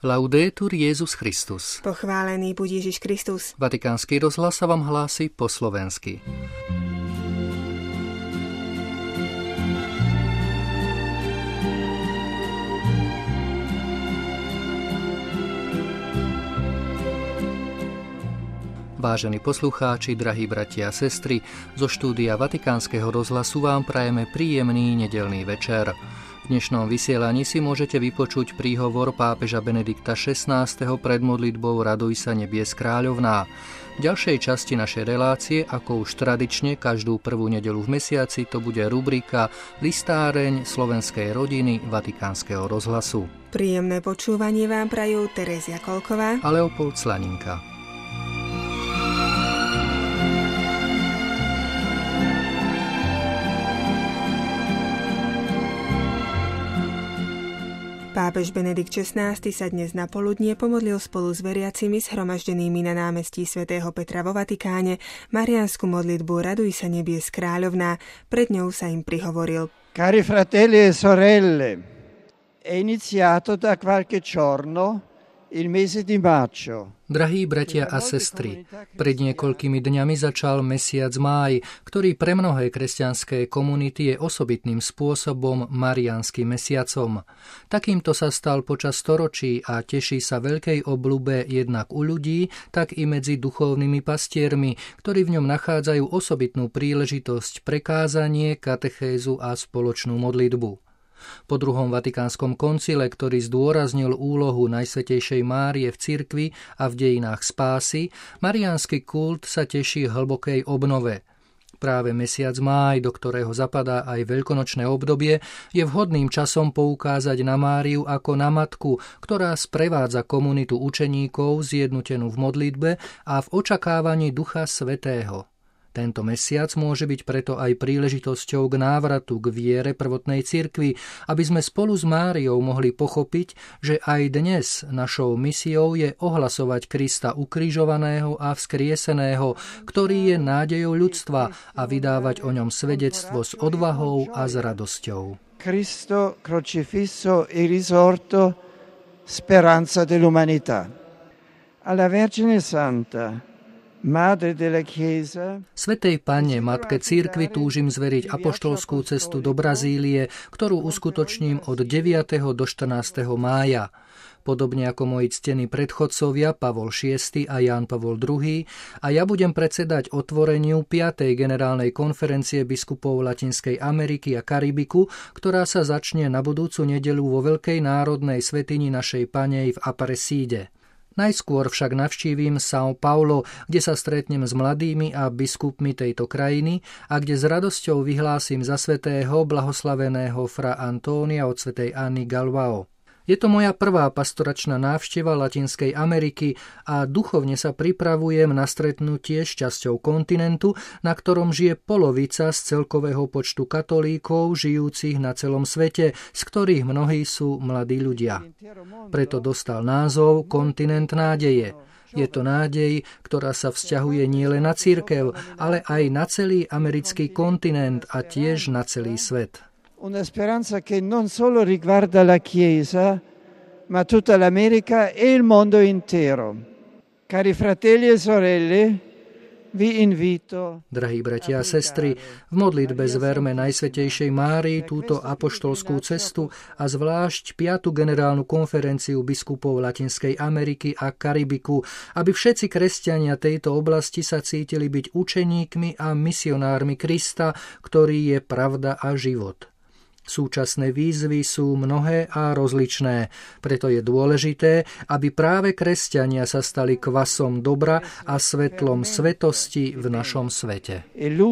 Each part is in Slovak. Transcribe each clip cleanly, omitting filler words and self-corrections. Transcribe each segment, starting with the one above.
Laudetur Jesus Christus. Pochválený buď Ježiš Kristus. Vatikánsky rozhlas sa vám hlási po slovensky. Vážení poslucháči, drahí bratia a sestry, zo štúdia Vatikánskeho rozhlasu vám prajeme príjemný nedeľný večer. V dnešnom vysielaní si môžete vypočuť príhovor pápeža Benedikta XVI. Pred modlitbou Raduj sa nebies kráľovná. V ďalšej časti našej relácie, ako už tradične každú prvú nedeľu v mesiaci, to bude rubrika Listáreň slovenskej rodiny Vatikánskeho rozhlasu. Príjemné počúvanie vám prajú Terezia Kolková a Leopold Slaninka. Pápež Benedikt XVI. Sa dnes na poludnie pomodlil spolu s veriacimi zhromaždenými na námestí svätého Petra vo Vatikáne mariánsku modlitbu Raduj sa nebies kráľovná. Pred ňou sa im prihovoril. Cari fratelli e sorelle, è iniziato da qualche giorno il mese di maggio. Drahí bratia a sestry, pred niekoľkými dňami začal mesiac máj, ktorý pre mnohé kresťanské komunity je osobitným spôsobom mariánskym mesiacom. Takýmto sa stal počas storočí a teší sa veľkej obľube jednak u ľudí, tak i medzi duchovnými pastiermi, ktorí v ňom nachádzajú osobitnú príležitosť pre kázanie, katechézu a spoločnú modlitbu. Po druhom Vatikánskom koncile, ktorý zdôraznil úlohu Najsvätejšej Márie v cirkvi a v dejinách spásy, mariánsky kult sa teší hlbokej obnove. Práve mesiac máj, do ktorého zapadá aj veľkonočné obdobie, je vhodným časom poukázať na Máriu ako na matku, ktorá sprevádza komunitu učeníkov zjednotenú v modlitbe a v očakávaní Ducha Svätého. Tento mesiac môže byť preto aj príležitosťou k návratu k viere prvotnej cirkvi, aby sme spolu s Máriou mohli pochopiť, že aj dnes našou misiou je ohlasovať Krista ukrižovaného a vzkrieseného, ktorý je nádejou ľudstva, a vydávať o ňom svedectvo s odvahou a s radosťou. Cristo crocifisso e risorto, speranza dell'umanità. Alla Vergine Santa, Svätej Panne, Matke cirkvi, túžim zveriť apoštolskú cestu do Brazílie, ktorú uskutočním od 9. do 14. mája. Podobne ako moji ctení predchodcovia Pavol VI a Ján Pavol II, a ja budem predsedať otvoreniu 5. generálnej konferencie biskupov Latinskej Ameriky a Karibiku, ktorá sa začne na budúcu nedeľu vo Veľkej národnej svätyni našej Pannej v Aparecíde. Najskôr však navštívim São Paulo, kde sa stretnem s mladými a biskupmi tejto krajiny a kde s radosťou vyhlásim za svätého blahoslaveného fra Antónia od svätej Anny Galvao. Je to moja prvá pastoračná návšteva Latinskej Ameriky a duchovne sa pripravujem na stretnutie s časťou kontinentu, na ktorom žije polovica z celkového počtu katolíkov žijúcich na celom svete, z ktorých mnohí sú mladí ľudia. Preto dostal názov Kontinent nádeje. Je to nádej, ktorá sa vzťahuje nielen na cirkev, ale aj na celý americký kontinent a tiež na celý svet. Una speranza che non solo riguarda la Chiesa, ma tutta l'America e il mondo intero. Cari fratelli e sorelle, vi invito. Drahí bratia a sestry, v modlitbe zverme Najsvätejšej Márii túto apoštolskú cestu a zvlášť 5. generálnu konferenciu biskupov Latinskej Ameriky a Karibiku, aby všetci kresťania tejto oblasti sa cítili byť učeníkmi a misionármi Krista, ktorý je pravda a život. Súčasné výzvy sú mnohé a rozličné, preto je dôležité, aby práve kresťania sa stali kvasom dobra a svetlom svetosti v našom svete.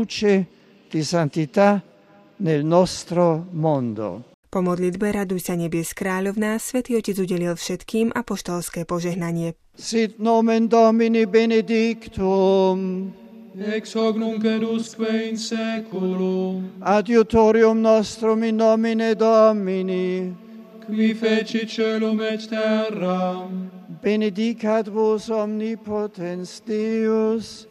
Po modlitbe Raduj sa nebies kráľovná Svätý Otec udelil všetkým apoštolské požehnanie. Sit nomen Domini benedictum. Ex hoc nunc et usque in saeculum. Adiutorium nostrum in nomine Domini, qui fecit caelum et terram. Benedicat vos omnipotens Deus,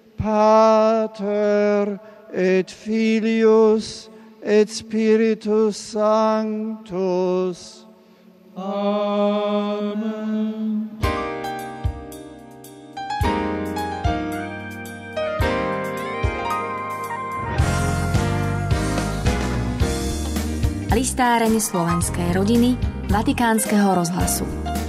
Pater et Filius et Spiritus Sanctus. Amen. listáreň slovenskej rodiny Vatikánskeho rozhlasu.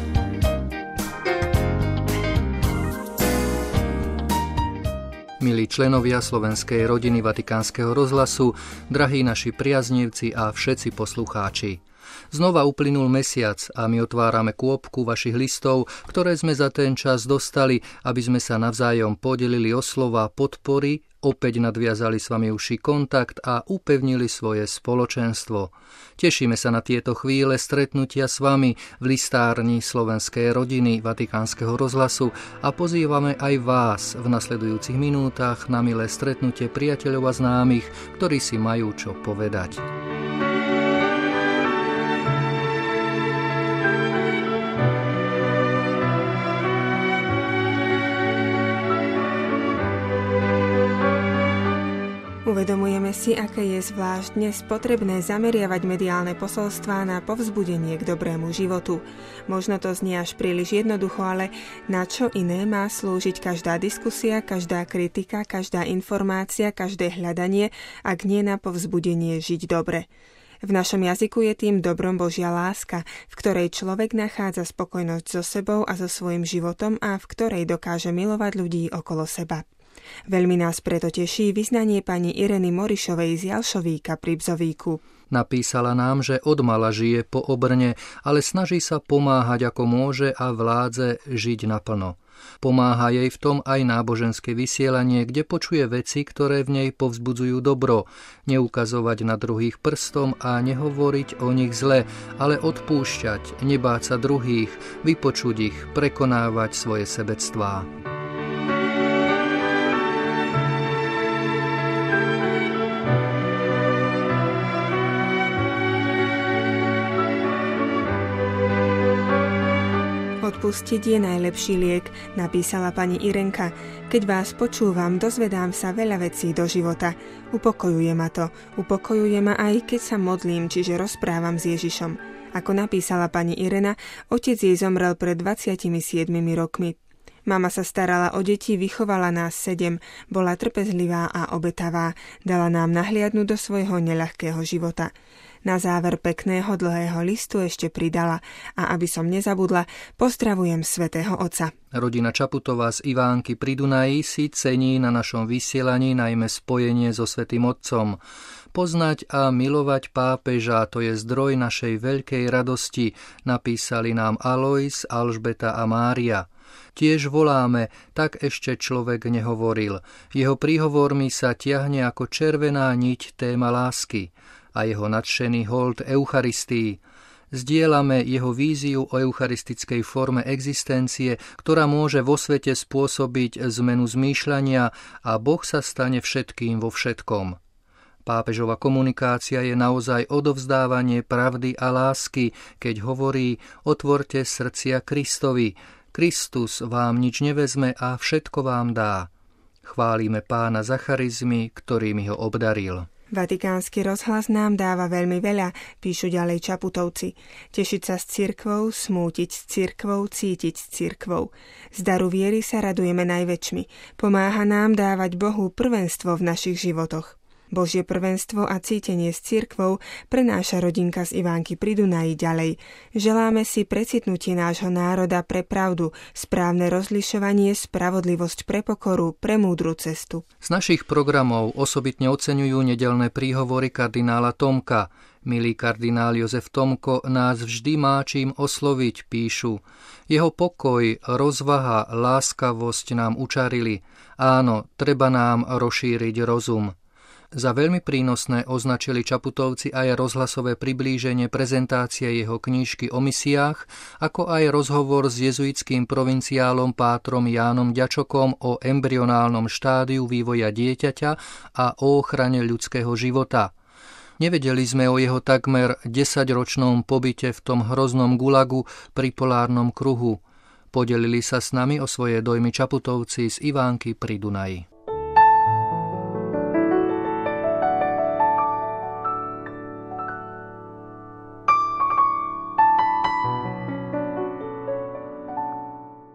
Milí členovia slovenskej rodiny Vatikánskeho rozhlasu, drahí naši priaznivci a všetci poslucháči. Znova uplynul mesiac a my otvárame kôpku vašich listov, ktoré sme za ten čas dostali, aby sme sa navzájom podelili o slova podpory, opäť nadviazali s vami užší kontakt a upevnili svoje spoločenstvo. Tešíme sa na tieto chvíle stretnutia s vami v listárni slovenskej rodiny Vatikánskeho rozhlasu a pozývame aj vás v nasledujúcich minútach na milé stretnutie priateľov a známych, ktorí si majú čo povedať. Uvedomujeme si, aké je zvlášť dnes potrebné zameriavať mediálne posolstvá na povzbudenie k dobrému životu. Možno to znie až príliš jednoducho, ale na čo iné má slúžiť každá diskusia, každá kritika, každá informácia, každé hľadanie, ak nie na povzbudenie žiť dobre. V našom jazyku je tým dobrom Božia láska, v ktorej človek nachádza spokojnosť so sebou a so svojím životom a v ktorej dokáže milovať ľudí okolo seba. Veľmi nás preto teší vyznanie pani Ireny Morišovej z Jalšovíka pri Bzovíku. Napísala nám, že odmala žije po Obrne, ale snaží sa pomáhať ako môže a vládze žiť naplno. Pomáha jej v tom aj náboženské vysielanie, kde počuje veci, ktoré v nej povzbudzujú dobro. Neukazovať na druhých prstom a nehovoriť o nich zle, ale odpúšťať, nebáť sa druhých, vypočuť ich, prekonávať svoje sebectvá. Odpustiť je najlepší liek, napísala pani Irenka. Keď vás počúvam, dozvedám sa veľa vecí do života. Upokojuje ma to. Upokojuje ma aj, keď sa modlím, čiže rozprávam s Ježišom. Ako napísala pani Irena, otec jej zomrel pred 27 rokmi. Mama sa starala o deti, vychovala nás 7, bola trpezlivá a obetavá, dala nám nahliadnúť do svojho neľahkého života. Na záver pekného dlhého listu ešte pridala a aby som nezabudla, pozdravujem svätého Otca. Rodina Čaputová z Ivánky pri Dunaji si cení na našom vysielaní najmä spojenie so Svätým Otcom. Poznať a milovať pápeža, to je zdroj našej veľkej radosti, napísali nám Alojz, Alžbeta a Mária. Tiež voláme, tak ešte človek nehovoril. Jeho príhovormi sa ťahne ako červená niť téma lásky a jeho nadšený hold Eucharistii. Zdieľame jeho víziu o eucharistickej forme existencie, ktorá môže vo svete spôsobiť zmenu zmýšľania a Boh sa stane všetkým vo všetkom. Pápežova komunikácia je naozaj odovzdávanie pravdy a lásky, keď hovorí: otvorte srdcia Kristovi. Kristus vám nič nevezme a všetko vám dá. Chválime Pána za charizmy, ktorými ho obdaril. Vatikánsky rozhlas nám dáva veľmi veľa, píšu ďalej Čaputovci. Tešiť sa s cirkvou, smútiť s cirkvou, cítiť s cirkvou. Z daru viery sa radujeme najväčšmi. Pomáha nám dávať Bohu prvenstvo v našich životoch. Božie prvenstvo a cítenie s cirkvou prenáša rodinka z Ivánky pri Dunaji ďalej. Želáme si precitnutie nášho národa pre pravdu, správne rozlišovanie, spravodlivosť pre pokoru, pre múdru cestu. Z našich programov osobitne oceňujú nedeľné príhovory kardinála Tomka. Milý kardinál Jozef Tomko nás vždy má čím osloviť, píšu. Jeho pokoj, rozvaha, láskavosť nám učarili. Áno, treba nám rozšíriť rozum. Za veľmi prínosné označili Čaputovci aj rozhlasové priblíženie prezentácie jeho knižky o misiách, ako aj rozhovor s jezuitským provinciálom pátrom Jánom Ďačokom o embryonálnom štádiu vývoja dieťaťa a o ochrane ľudského života. Nevedeli sme o jeho takmer 10-ročnom pobyte v tom hroznom gulagu pri polárnom kruhu. Podelili sa s nami o svoje dojmy Čaputovci z Ivánky pri Dunaji.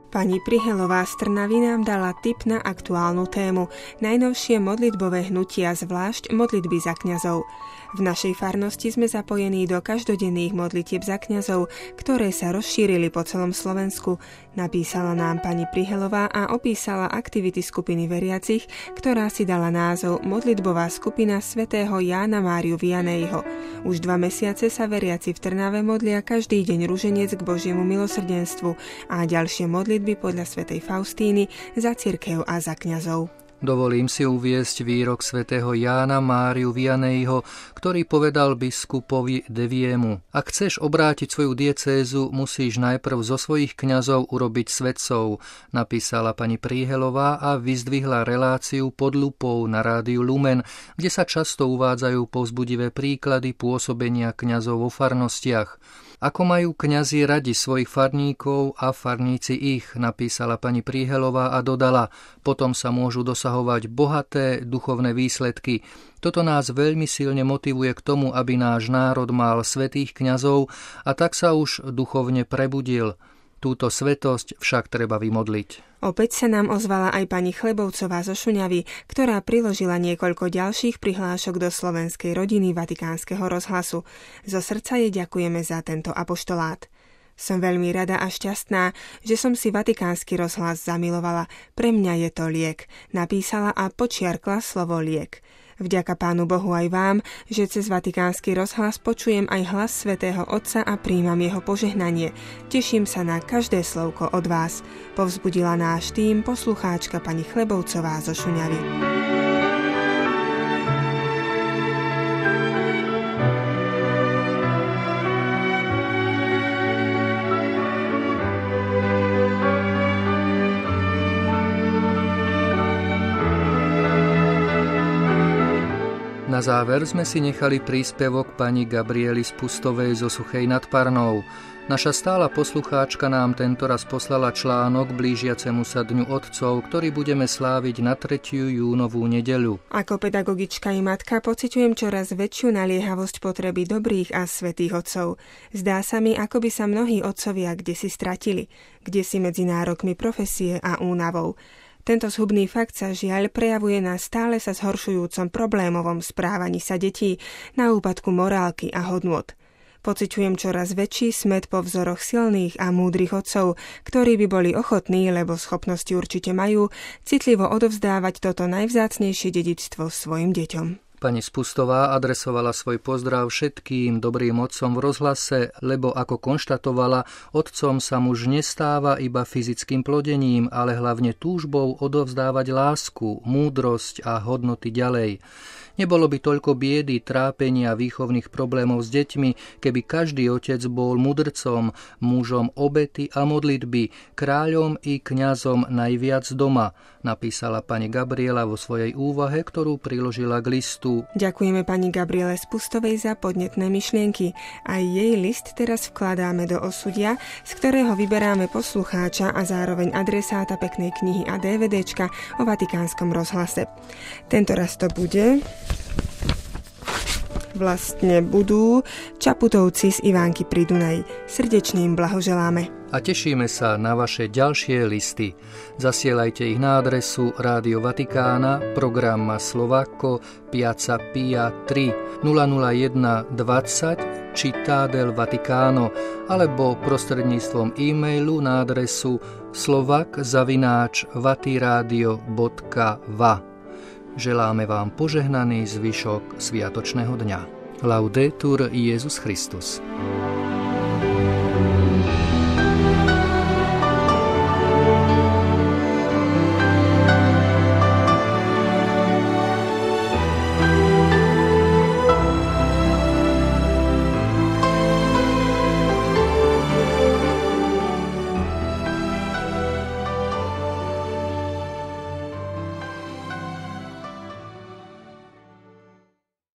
Pani Prihelová z Trnavy nám dala tip na aktuálnu tému, najnovšie modlitbové hnutia, zvlášť modlitby za kňazov. V našej farnosti sme zapojení do každodenných modlitieb za kňazov, ktoré sa rozšírili po celom Slovensku. Napísala nám pani Prihelová a opísala aktivity skupiny veriacich, ktorá si dala názov Modlitbová skupina svätého Jána Máriu Vianneyho. Už 2 mesiace sa veriaci v Trnave modlia každý deň ruženec k Božiemu milosrdenstvu a ďalšie modlitby podľa svätej Faustíny za cirkev a za kňazov. Dovolím si uviesť výrok svätého Jána Máriu Vianneyho, ktorý povedal biskupovi Deviemu: Ak chceš obrátiť svoju diecézu, musíš najprv zo svojich kňazov urobiť svetcov, napísala pani Prihelová a vyzdvihla reláciu Pod lupou na rádiu Lumen, kde sa často uvádzajú povzbudivé príklady pôsobenia kňazov vo farnostiach. Ako majú kňazi radi svojich farníkov a farníci ich, napísala pani Prihelová a dodala: Potom sa môžu dosahovať bohaté duchovné výsledky. Toto nás veľmi silne motivuje k tomu, aby náš národ mal svätých kňazov a tak sa už duchovne prebudil. Túto svätosť však treba vymodliť. Opäť sa nám ozvala aj pani Chlebovcová zo Šuňavy, ktorá priložila niekoľko ďalších prihlášok do slovenskej rodiny Vatikánskeho rozhlasu. Zo srdca jej ďakujeme za tento apoštolát. Som veľmi rada a šťastná, že som si Vatikánsky rozhlas zamilovala. Pre mňa je to liek, napísala a počiarkla slovo liek. Vďaka Pánu Bohu aj vám, že cez Vatikánsky rozhlas počujem aj hlas svätého Otca a príjmam jeho požehnanie. Teším sa na každé slovko od vás. Povzbudila náš tím poslucháčka pani Chlebovcová zo Šuňavy. Na záver sme si nechali príspevok pani Gabriely Spustovej zo Suchej nad Parnou. Naša stála poslucháčka nám tentoraz poslala článok blížiacemu sa Dňu otcov, ktorý budeme sláviť na 3. júnovú nedeľu. Ako pedagogička i matka pociťujem čoraz väčšiu naliehavosť potreby dobrých a svätých otcov. Zdá sa mi, ako by sa mnohí otcovia kdesi stratili, kdesi medzi nárokmi profesie a únavou. Tento zhubný fakt sa žiaľ prejavuje na stále sa zhoršujúcom problémovom správaní sa detí, na úpadku morálky a hodnôt. Pociťujem čoraz väčší smäd po vzoroch silných a múdrych otcov, ktorí by boli ochotní, lebo schopnosti určite majú, citlivo odovzdávať toto najvzácnejšie dedičstvo svojim deťom. Pani Spustová adresovala svoj pozdrav všetkým dobrým otcom v rozhlase, lebo ako konštatovala, otcom sa muž nestáva iba fyzickým plodením, ale hlavne túžbou odovzdávať lásku, múdrosť a hodnoty ďalej. Nebolo by toľko biedy, trápenia a výchovných problémov s deťmi, keby každý otec bol mudrcom, mužom obety a modlitby, kráľom i kňazom najviac doma, napísala pani Gabriela vo svojej úvahe, ktorú priložila k listu. Ďakujeme pani Gabriele Spustovej za podnetné myšlienky. Aj jej list teraz vkladáme do osudia, z ktorého vyberáme poslucháča a zároveň adresáta peknej knihy a DVDčka o Vatikánskom rozhlase. Tento raz to budú Čaputovci z Ivánky pri Dunaji. Srdečne im blahoželáme. A tešíme sa na vaše ďalšie listy. Zasielajte ich na adresu Rádio Vatikána, program Slovakko, Piazza Pia 3 001 20 Città del Vaticano alebo prostredníctvom e-mailu na adresu slovak@vatiradio.va. Želáme vám požehnaný zvyšok sviatočného dňa. Laudetur Jesus Christus.